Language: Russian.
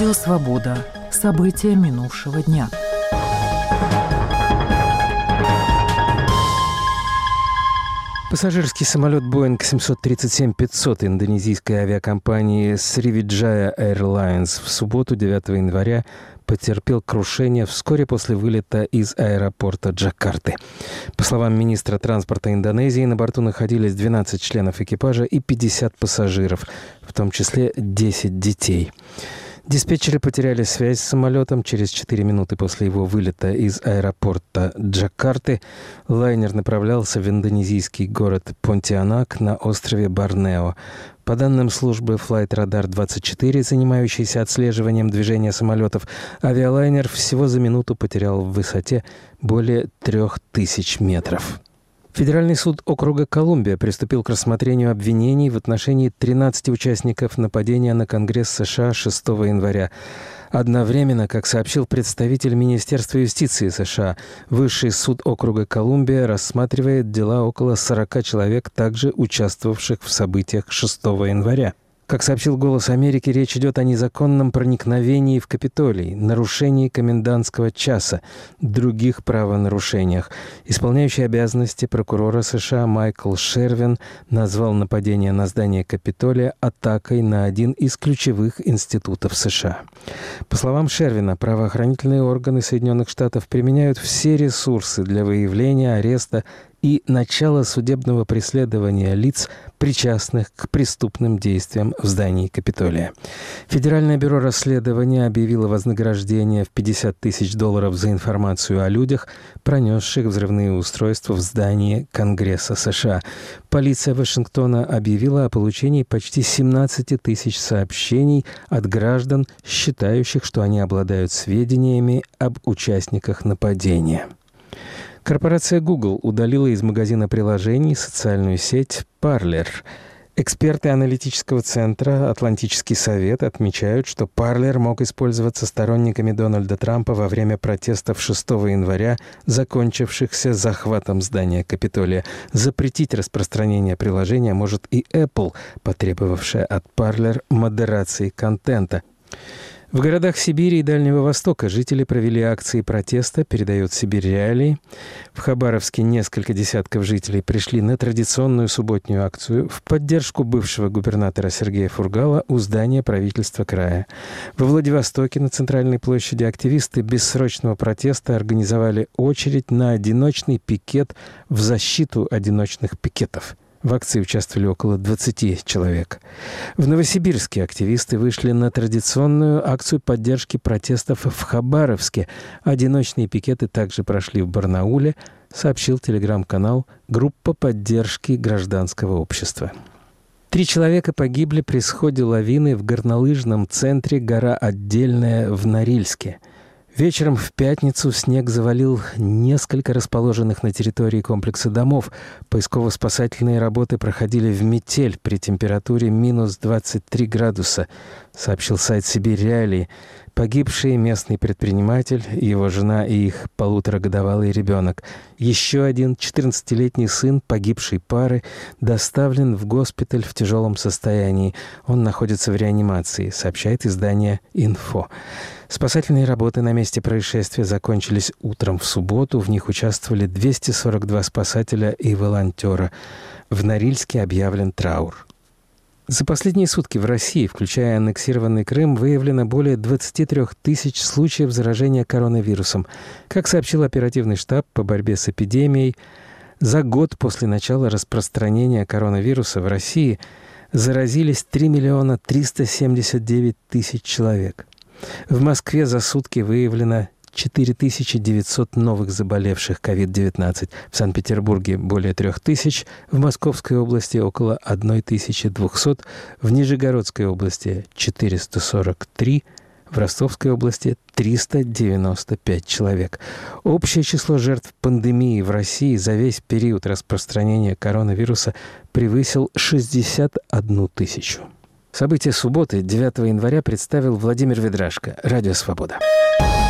Радио «Свобода». События минувшего дня. Пассажирский самолет Boeing 737-500 индонезийской авиакомпании Sriwijaya Airlines в субботу, 9 января, потерпел крушение вскоре после вылета из аэропорта Джакарты. По словам министра транспорта Индонезии, на борту находились 12 членов экипажа и 50 пассажиров, в том числе 10 детей. Диспетчеры потеряли связь с самолетом через 4 минуты после его вылета из аэропорта Джакарты. Лайнер направлялся в индонезийский город Понтианак на острове Борнео. По данным службы Flight Radar 24, занимающейся отслеживанием движения самолетов, авиалайнер всего за минуту потерял в высоте более 3000 метров. Федеральный суд округа Колумбия приступил к рассмотрению обвинений в отношении 13 участников нападения на Конгресс США 6 января. Одновременно, как сообщил представитель Министерства юстиции США, Высший суд округа Колумбия рассматривает дела около 40 человек, также участвовавших в событиях 6 января. Как сообщил «Голос Америки», речь идет о незаконном проникновении в Капитолий, нарушении комендантского часа, других правонарушениях. Исполняющий обязанности прокурора США Майкл Шервин назвал нападение на здание Капитолия атакой на один из ключевых институтов США. По словам Шервина, правоохранительные органы Соединенных Штатов применяют все ресурсы для выявления, ареста и начала судебного преследования лиц, причастных к преступным действиям в здании Капитолия. Федеральное бюро расследования объявило вознаграждение в $50 тысяч за информацию о людях, пронесших взрывные устройства в здании Конгресса США. Полиция Вашингтона объявила о получении почти 17 тысяч сообщений от граждан, считающих, что они обладают сведениями об участниках нападения. Корпорация Google удалила из магазина приложений социальную сеть Parler. Эксперты аналитического центра «Атлантический совет» отмечают, что Parler мог использоваться сторонниками Дональда Трампа во время протестов 6 января, закончившихся захватом здания Капитолия. Запретить распространение приложения может и Apple, потребовавшая от Parler модерации контента. В городах Сибири и Дальнего Востока жители провели акции протеста, передает Сибирь Реалии. В Хабаровске несколько десятков жителей пришли на традиционную субботнюю акцию в поддержку бывшего губернатора Сергея Фургала у здания правительства края. Во Владивостоке на центральной площади активисты бессрочного протеста организовали очередь на одиночный пикет в защиту одиночных пикетов. В акции участвовали около 20 человек. В Новосибирске активисты вышли на традиционную акцию поддержки протестов в Хабаровске. Одиночные пикеты также прошли в Барнауле, сообщил телеграм-канал «Группа поддержки гражданского общества». 3 человека погибли при сходе лавины в горнолыжном центре «Гора Отдельная» в Норильске. Вечером в пятницу снег завалил несколько расположенных на территории комплекса домов. Поисково-спасательные работы проходили в метель при температуре минус 23 градуса, сообщил сайт Сибирь Реалии. Погибший местный предприниматель, его жена и их 1,5-годовалый ребенок. Еще один 14-летний сын погибшей пары доставлен в госпиталь в тяжелом состоянии. Он находится в реанимации, сообщает издание «Инфо». Спасательные работы на месте происшествия закончились утром в субботу. В них участвовали 242 спасателя и волонтера. В Норильске объявлен траур. За последние сутки в России, включая аннексированный Крым, выявлено более 23 тысяч случаев заражения коронавирусом. Как сообщил оперативный штаб по борьбе с эпидемией, за год после начала распространения коронавируса в России заразились 3 379 000 человек. В Москве за сутки выявлено 4900 новых заболевших COVID-19. В Санкт-Петербурге более 3000, в Московской области около 1200, в Нижегородской области 443, в Ростовской области 395 человек. Общее число жертв пандемии в России за весь период распространения коронавируса превысил 61 тысячу. События субботы, 9 января, представил Владимир Ведрашко. Радио «Свобода».